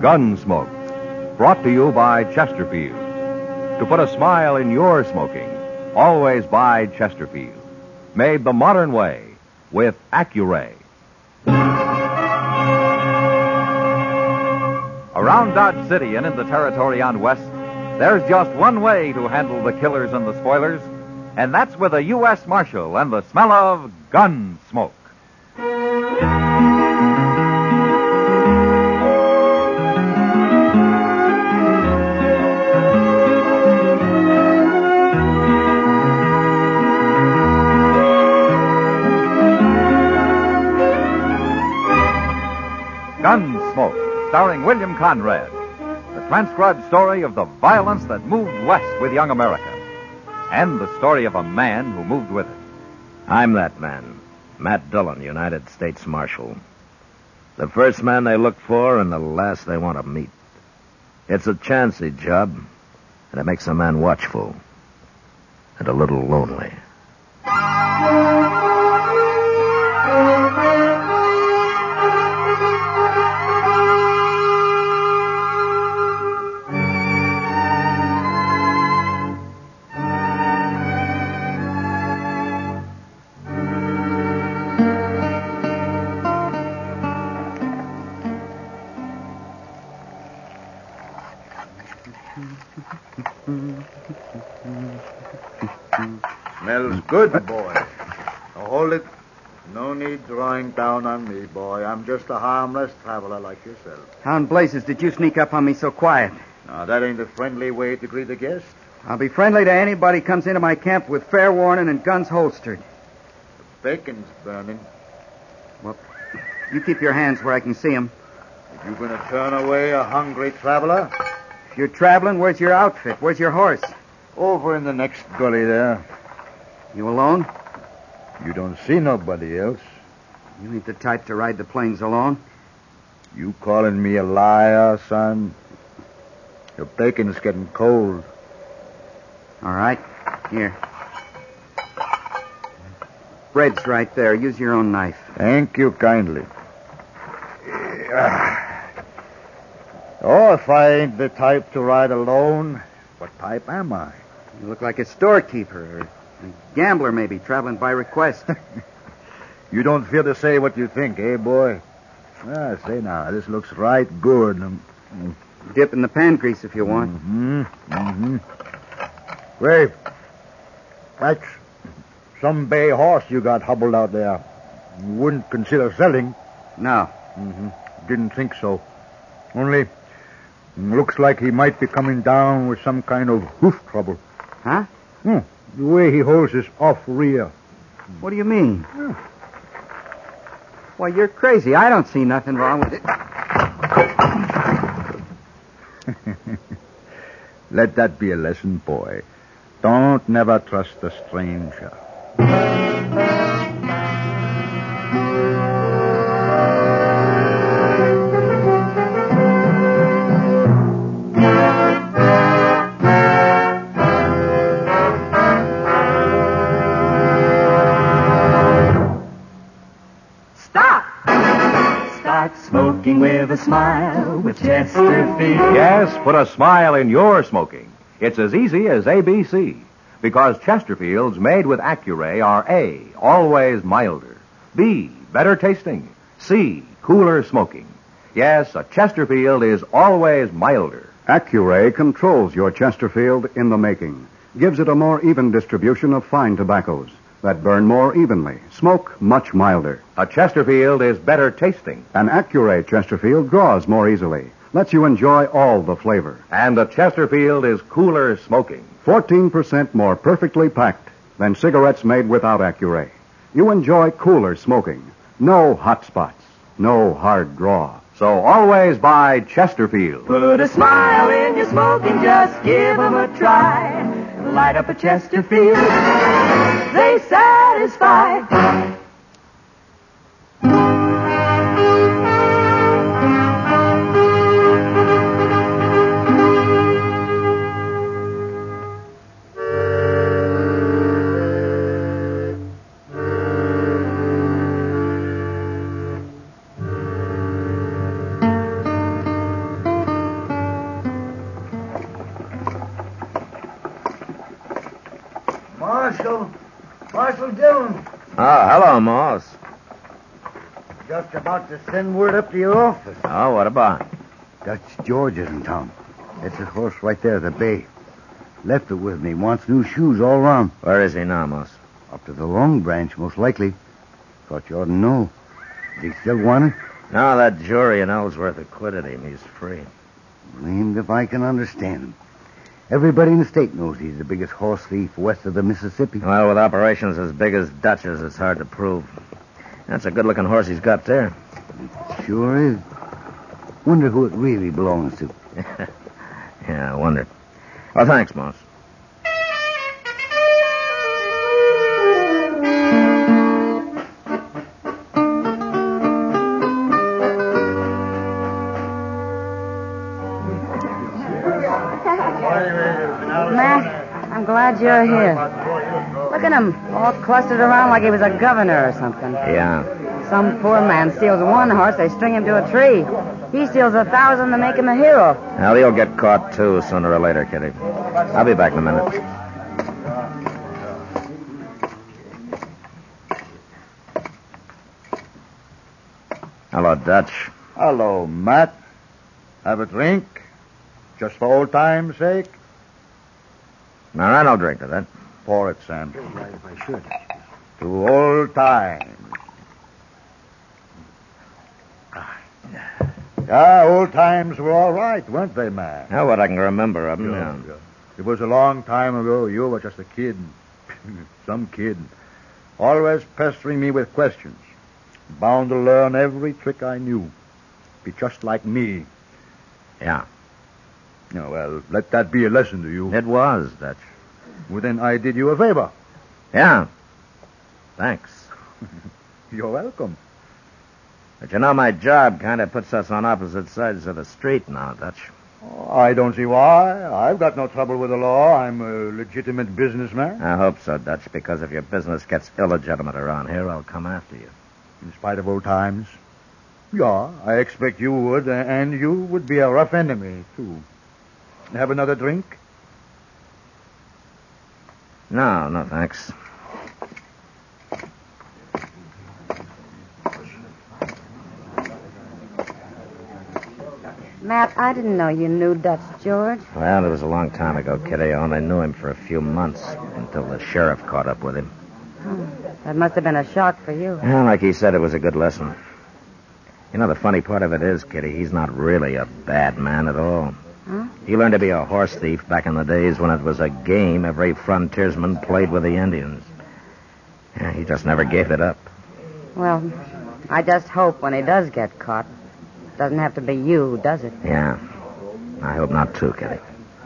Gunsmoke. Brought to you by Chesterfield. To put a smile in your smoking, always buy Chesterfield. Made the modern way with Accuray. Around Dodge City and in the territory on West, there's just one way to handle the killers and the spoilers, and that's with a U.S. Marshal and the smell of gun smoke. Gunsmoke, starring William Conrad. The transcribed story of the violence that moved west with young America. And the story of a man who moved with it. I'm that man, Matt Dillon, United States Marshal. The first man they look for and the last they want to meet. It's a chancy job, and it makes a man watchful and a little lonely. Smells good, boy. Now hold it. No need drawing down on me, boy. I'm just a harmless traveler like yourself. How in blazes did you sneak up on me so quiet? Now, that ain't a friendly way to greet a guest. I'll be friendly to anybody comes into my camp with fair warning and guns holstered. The bacon's burning. Well, you keep your hands where I can see them. Are you going to turn away a hungry traveler? If you're traveling, where's your outfit? Where's your horse? Over in the next gully there. You alone? You don't see nobody else. You ain't the type to ride the plains alone. You calling me a liar, son? Your bacon's getting cold. All right. Here. Bread's right there. Use your own knife. Thank you kindly. Oh, if I ain't the type to ride alone, what type am I? You look like a storekeeper or a gambler, maybe, traveling by request. You don't fear to say what you think, eh, boy? Say now, this looks right good. Dip in the pan grease if you want. Wait. That's some bay horse you got hobbled out there. You wouldn't consider selling. No. Didn't think so. Only, looks like he might be coming down with some kind of hoof trouble. Huh? The way he holds his off rear. What do you mean? Why, you're crazy. I don't see nothing wrong with it. Let that be a lesson, boy. Don't never trust a stranger. Smoking with a smile with Chesterfield. Yes, put a smile in your smoking. It's as easy as ABC. Because Chesterfields made with Accuray are A, always milder. B, better tasting. C, cooler smoking. Yes, a Chesterfield is always milder. Accuray controls your Chesterfield in the making. Gives it a more even distribution of fine tobaccos that burn more evenly, smoke much milder. A Chesterfield is better tasting. An Accuray Chesterfield draws more easily, lets you enjoy all the flavor. And a Chesterfield is cooler smoking. 14% more perfectly packed than cigarettes made without Accuray. You enjoy cooler smoking. No hot spots. No hard draw. So always buy Chesterfield. Put a smile in your smoking, just give 'em a try. Light up a Chesterfield. They satisfy. Marshal Dillon. Oh, hello, Moss. Just about to send word up to your office. Oh, what about? Dutch George is in town. That's his horse right there at the bay. Left it with me. Wants new shoes all round. Where is he now, Moss? Up to the Long Branch, most likely. Thought you ought to know. Does he still want it? No, that jury in Ellsworth acquitted him. He's free. Blamed if I can understand him. Everybody in the state knows he's the biggest horse thief west of the Mississippi. Well, with operations as big as Dutch's, it's hard to prove. That's a good-looking horse he's got there. Sure is. Wonder who it really belongs to. Yeah, I wonder. Well, thanks, Moss. Matt, I'm glad you're here. Look at him, all clustered around like he was a governor or something. Yeah. Some poor man steals one horse, they string him to a tree. He steals 1,000 to make him a hero. Well, he'll get caught, too, sooner or later, Kitty. I'll be back in a minute. Hello, Dutch. Hello, Matt. Have a drink? Just for old time's sake? All right, I'll drink to that. Pour it, Sam. If I should. To old times. Yeah, old times were all right, weren't they, Matt? Now, what I can remember of them, yeah. It was a long time ago. You were just a kid. Some kid. Always pestering me with questions. Bound to learn every trick I knew. Be just like me. Yeah. Oh, well, let that be a lesson to you. It was, Dutch. Well, then I did you a favor. Yeah. Thanks. You're welcome. But you know, my job kind of puts us on opposite sides of the street now, Dutch. Oh, I don't see why. I've got no trouble with the law. I'm a legitimate businessman. I hope so, Dutch, because if your business gets illegitimate around here, I'll come after you. In spite of old times. Yeah, I expect you would, and you would be a rough enemy, too. Have another drink? No, thanks. Matt, I didn't know you knew Dutch George. Well, it was a long time ago, Kitty. I only knew him for a few months until the sheriff caught up with him. That must have been a shock for you. Well, like he said, it was a good lesson. You know, the funny part of it is, Kitty, he's not really a bad man at all. Huh? He learned to be a horse thief back in the days when it was a game every frontiersman played with the Indians. Yeah, he just never gave it up. Well, I just hope when he does get caught, it doesn't have to be you who does it. Yeah. I hope not, too, Kitty.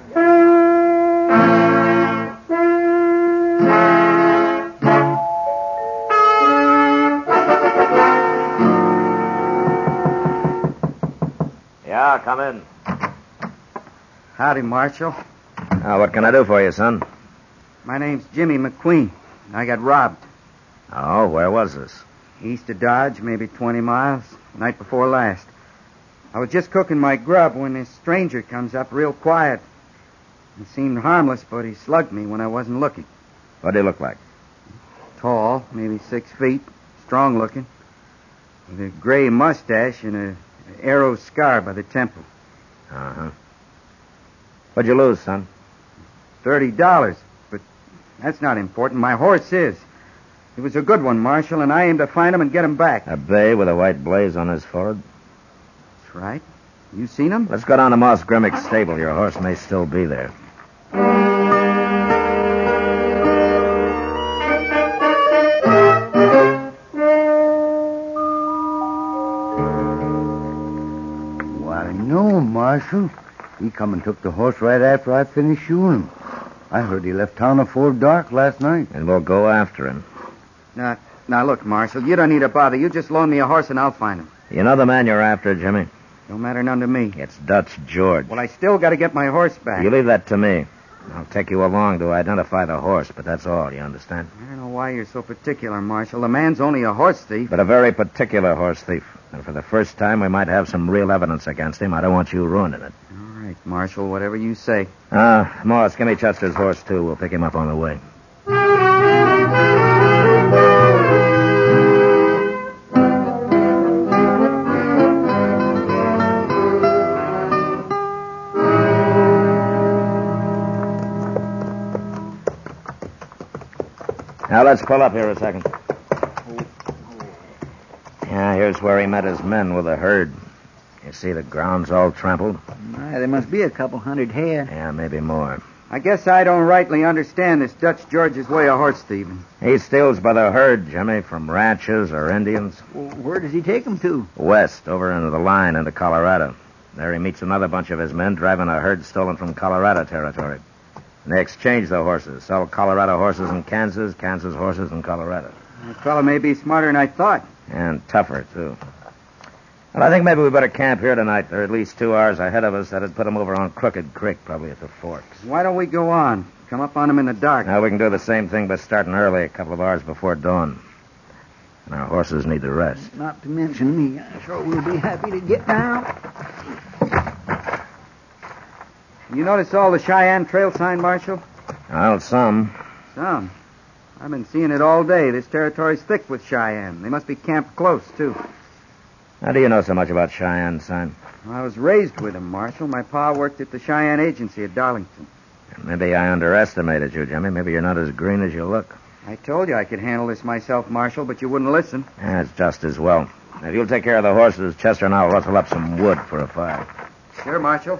Yeah, come in. Howdy, Marshal. What can I do for you, son? My name's Jimmy McQueen. I got robbed. Oh, where was this? East of Dodge, maybe 20 miles. Night before last. I was just cooking my grub when this stranger comes up real quiet. He seemed harmless, but he slugged me when I wasn't looking. What did he look like? Tall, maybe 6 feet. Strong looking. With a gray mustache and an arrow scar by the temple. Uh-huh. What'd you lose, son? $30. But that's not important. My horse is. He was a good one, Marshal, and I aim to find him and get him back. A bay with a white blaze on his forehead? That's right. You seen him? Let's go down to Moss Grimmick's stable. Your horse may still be there. Why, no, Marshal. He come and took the horse right after I finished shoeing him. I heard he left town afore dark last night. And we'll go after him. Now, look, Marshal, you don't need to bother. You just loan me a horse and I'll find him. You know the man you're after, Jimmy? Don't matter none to me. It's Dutch George. Well, I still got to get my horse back. You leave that to me. I'll take you along to identify the horse, but that's all, you understand? I don't know why you're so particular, Marshal. The man's only a horse thief. But a very particular horse thief. And for the first time, we might have some real evidence against him. I don't want you ruining it. All right, Marshal, whatever you say. Morris, give me Chester's horse, too. We'll pick him up on the way. Now, let's pull up here a second. Yeah, here's where he met his men with a herd. You see the ground's all trampled? There must be a couple hundred head. Yeah, maybe more. I guess I don't rightly understand this Dutch George's way of horse thieving. He steals by the herd, Jimmy, from ranches or Indians. Well, where does he take them to? West, over into the line into Colorado. There he meets another bunch of his men driving a herd stolen from Colorado territory. And they exchange the horses, sell Colorado horses in Kansas, Kansas horses in Colorado. That fellow may be smarter than I thought. And tougher, too. Well, I think maybe we better camp here tonight. They're at least 2 hours ahead of us. That'd put them over on Crooked Creek, probably at the forks. Why don't we go on? Come up on them in the dark. Now, we can do the same thing by starting early, a couple of hours before dawn. And our horses need to rest. Not to mention me. I'm sure we'll be happy to get down. You notice all the Cheyenne Trail sign, Marshal? Well, some. Some. I've been seeing it all day. This territory's thick with Cheyenne. They must be camped close, too. How do you know so much about Cheyenne, son? I was raised with them, Marshal. My pa worked at the Cheyenne Agency at Darlington. Maybe I underestimated you, Jimmy. Maybe you're not as green as you look. I told you I could handle this myself, Marshal, but you wouldn't listen. That's just as well. If you'll take care of the horses, Chester and I'll rustle up some wood for a fire. Sure, Marshal.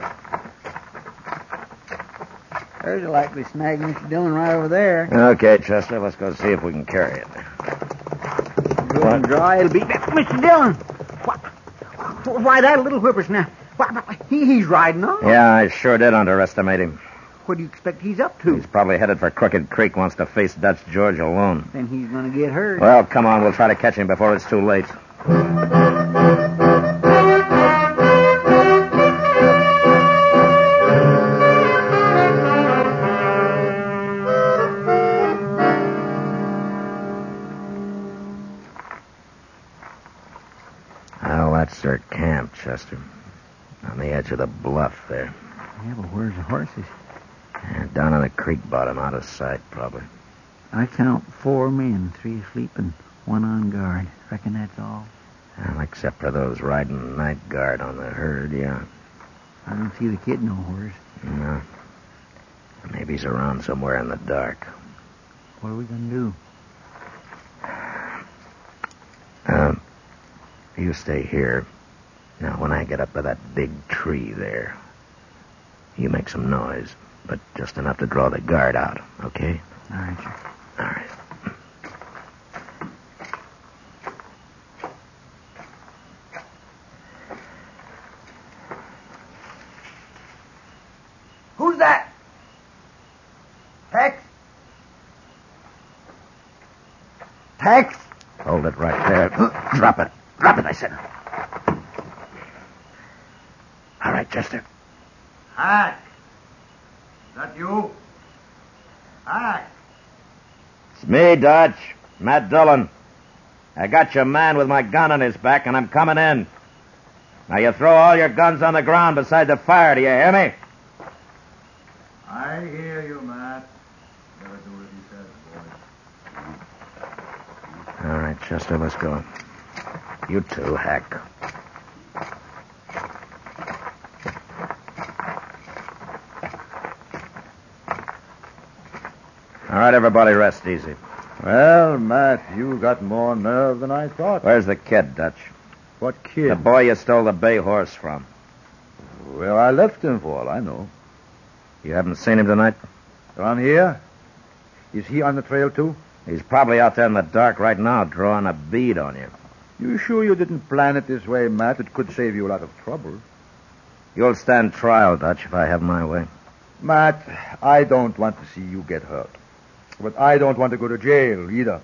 There's a likely snag, Mr. Dillon, right over there. Okay, Chester, let's go see if we can carry it. Good and dry, it'll be... Mr. Dillon! Why, that little whippersnapper. He's riding on. Yeah, I sure did underestimate him. What do you expect he's up to? He's probably headed for Crooked Creek, wants to face Dutch George alone. Then he's going to get hurt. Well, come on, we'll try to catch him before it's too late. Well, that's their camp, Chester. On the edge of the bluff there. Yeah, but where's the horses? Down on the creek bottom, out of sight, probably. I count 4 men, 3 asleep and 1 on guard. Reckon that's all. Well, except for those riding night guard on the herd, yeah. I don't see the kid nowhere. No. Maybe he's around somewhere in the dark. What are we going to do? You stay here. Now, when I get up to that big tree there, you make some noise, but just enough to draw the guard out, okay? All right, sir. All right. Who's that? Tex? Tex? Hold it right there. Drop it. Drop it, I said. All right, Chester. Hack! Is that you? Hack! It's me, Dutch. Matt Dillon. I got your man with my gun on his back, and I'm coming in. Now, you throw all your guns on the ground beside the fire, do you hear me? I hear you, Matt. Never do as he says, boy. All right, Chester, let's go. You too, Hack. All right, everybody, rest easy. Well, Matt, you got more nerve than I thought. Where's the kid, Dutch? What kid? The boy you stole the bay horse from. Well, I left him for all I know. You haven't seen him tonight? Around here? Is he on the trail, too? He's probably out there in the dark right now, drawing a bead on you. You sure you didn't plan it this way, Matt? It could save you a lot of trouble. You'll stand trial, Dutch, if I have my way. Matt, I don't want to see you get hurt. But I don't want to go to jail, either.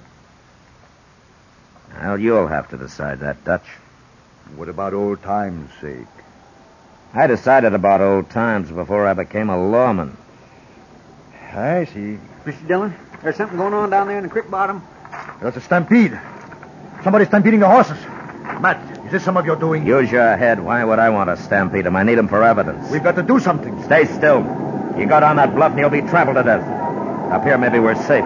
Well, you'll have to decide that, Dutch. What about old times' sake? I decided about old times before I became a lawman. I see. Mr. Dillon, there's something going on down there in the creek bottom. There's a stampede. Somebody's stampeding the horses. Matt, is this some of your doing? Use your head. Why would I want to stampede him? I need him for evidence. We've got to do something. Stay still. You go down that bluff and you'll be trampled to death. Up here, maybe we're safe.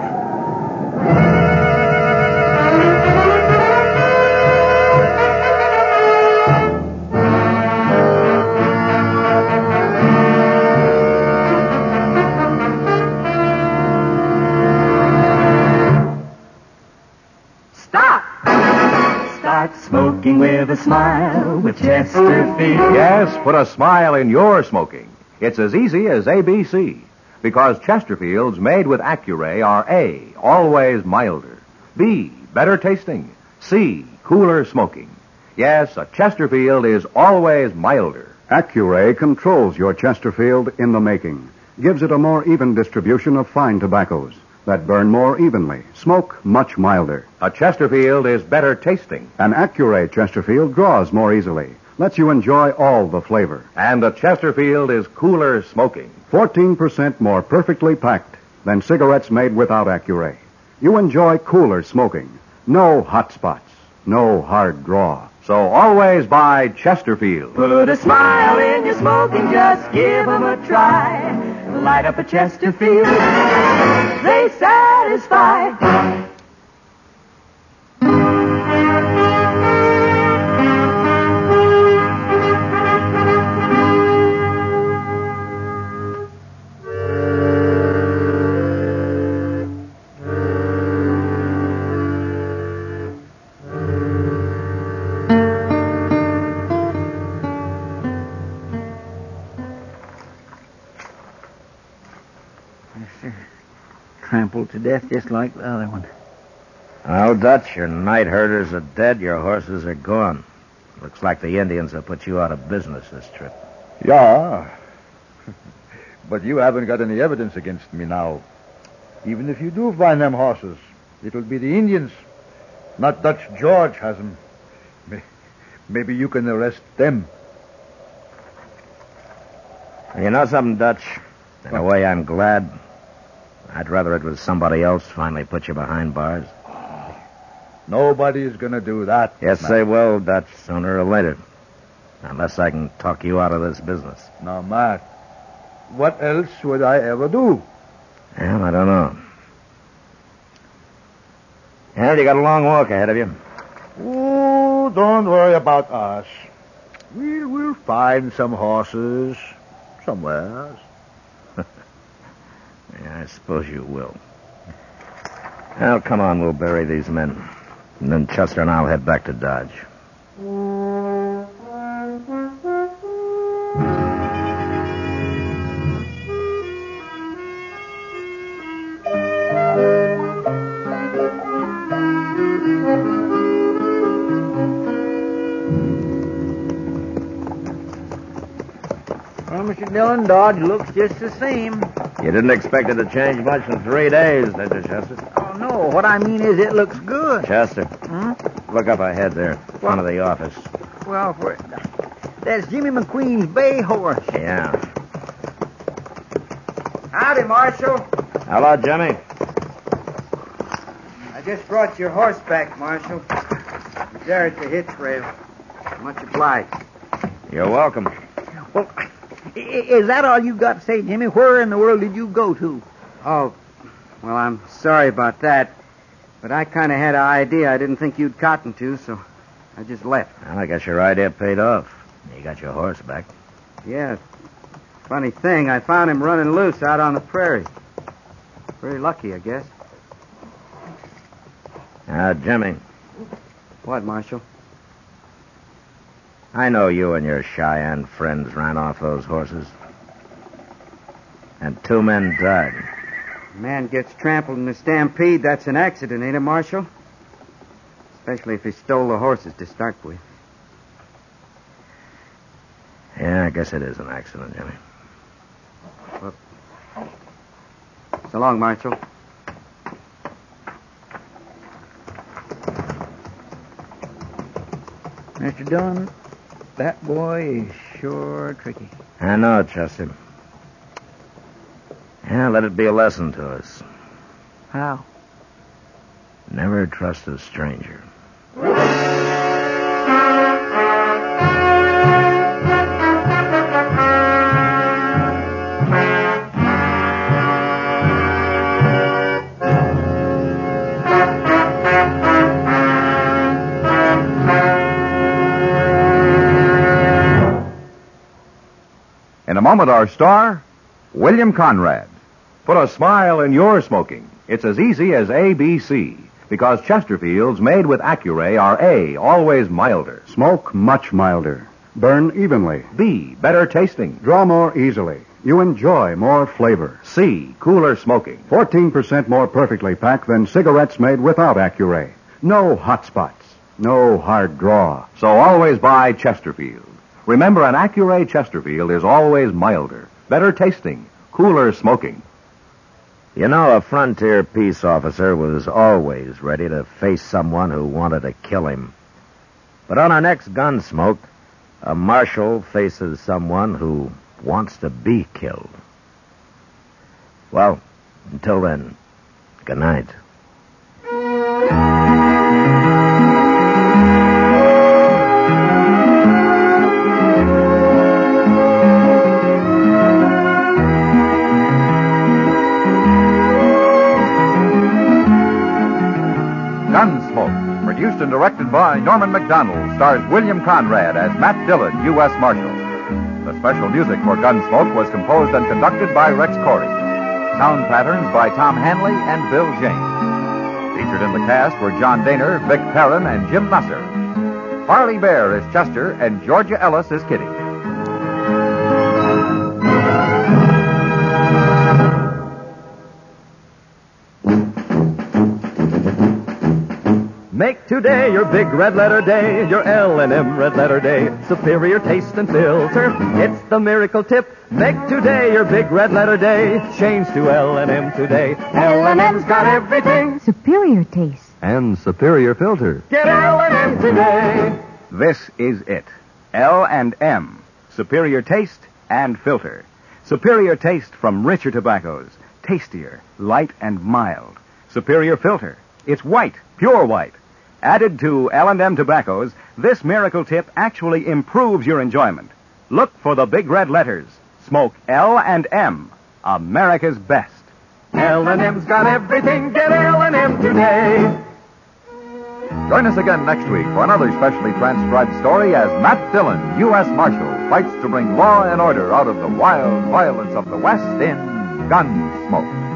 smoking with a smile with Chesterfield. Yes, put a smile in your smoking. It's as easy as ABC. Because Chesterfields made with Accuray are A, always milder. B, better tasting. C, cooler smoking. Yes, a Chesterfield is always milder. Accuray controls your Chesterfield in the making, gives it a more even distribution of fine tobaccos that burn more evenly, smoke much milder. A Chesterfield is better tasting. An Accuray Chesterfield draws more easily, lets you enjoy all the flavor. And a Chesterfield is cooler smoking. 14% more perfectly packed than cigarettes made without Accuray. You enjoy cooler smoking. No hot spots. No hard draw. So always buy Chesterfield. Put a smile in your smoking, just give 'em a try. Light up a Chesterfield, they satisfy. Trampled to death just like the other one. Well, Dutch, your night herders are dead, your horses are gone. Looks like the Indians have put you out of business this trip. Yeah. But you haven't got any evidence against me now. Even if you do find them horses, it'll be the Indians. Not Dutch George has them. Maybe you can arrest them. You know something, Dutch? In a way, I'm glad. I'd rather it was somebody else finally put you behind bars. Nobody's going to do that. Yes, Matt. they will, Dutch, sooner or later. Unless I can talk you out of this business. Now, Matt, what else would I ever do? Well, I don't know. Well, you got a long walk ahead of you. Oh, don't worry about us. We'll find some horses somewhere. Yeah, I suppose you will. Well, come on, we'll bury these men. And then Chester and I'll head back to Dodge. Well, Mr. Dillon, Dodge looks just the same. You didn't expect it to change much in 3 days, did you, Chester? Oh, no. What I mean is it looks good. Chester, Hmm? look up ahead there, front of the office. Well, that's Jimmy McQueen's bay horse. Yeah. Howdy, Marshal. Hello, Jimmy. I just brought your horse back, Marshal. He's there at the hitch rail. Much obliged. You're welcome. Well, is that all you got to say, Jimmy? Where in the world did you go to? Oh, well, I'm sorry about that. But I kind of had an idea I didn't think you'd cotton to, so I just left. Well, I guess your idea paid off. You got your horse back. Yeah. Funny thing, I found him running loose out on the prairie. Very lucky, I guess. Jimmy, What, Marshal? I know you and your Cheyenne friends ran off those horses. And 2 men died. A man gets trampled in a stampede, that's an accident, ain't it, Marshal? Especially if he stole the horses to start with. Yeah, I guess it is an accident, Jimmy. So long, Marshal. Mr. Dillon, that boy is sure tricky. I know, Chester. Yeah, let it be a lesson to us. How? Never trust a stranger. In a moment, our star, William Conrad. Put a smile in your smoking. It's as easy as ABC. Because Chesterfields made with Accuray are A, always milder. Smoke much milder. Burn evenly. B, better tasting. Draw more easily. You enjoy more flavor. C, cooler smoking. 14% more perfectly packed than cigarettes made without Accuray. No hot spots. No hard draw. So always buy Chesterfield. Remember, an Accuray Chesterfield is always milder, better tasting, cooler smoking. You know, a frontier peace officer was always ready to face someone who wanted to kill him. But on our next Gunsmoke, a marshal faces someone who wants to be killed. Well, until then, good night. Gunsmoke, produced and directed by Norman McDonald, stars William Conrad as Matt Dillon, U.S. Marshal. The special music for Gunsmoke was composed and conducted by Rex Corey. Sound patterns by Tom Hanley and Bill James. Featured in the cast were John Daner, Vic Perrin, and Jim Nusser. Harley Bear is Chester, and Georgia Ellis is Kitty. Make today your big red letter day, your L&M red letter day. Superior taste and filter, it's the miracle tip. Make today your big red letter day. Change to L&M today. L&M's got everything. Superior taste. And superior filter. Get L&M today. This is it. L&M. Superior taste and filter. Superior taste from richer tobaccos. Tastier, light and mild. Superior filter. It's white, pure white. Added to L&M tobaccos, this miracle tip actually improves your enjoyment. Look for the big red letters. Smoke L&M, America's best. L&M's got everything. Get L&M today. Join us again next week for another specially transcribed story as Matt Dillon, U.S. Marshal, fights to bring law and order out of the wild violence of the West in Gunsmoke.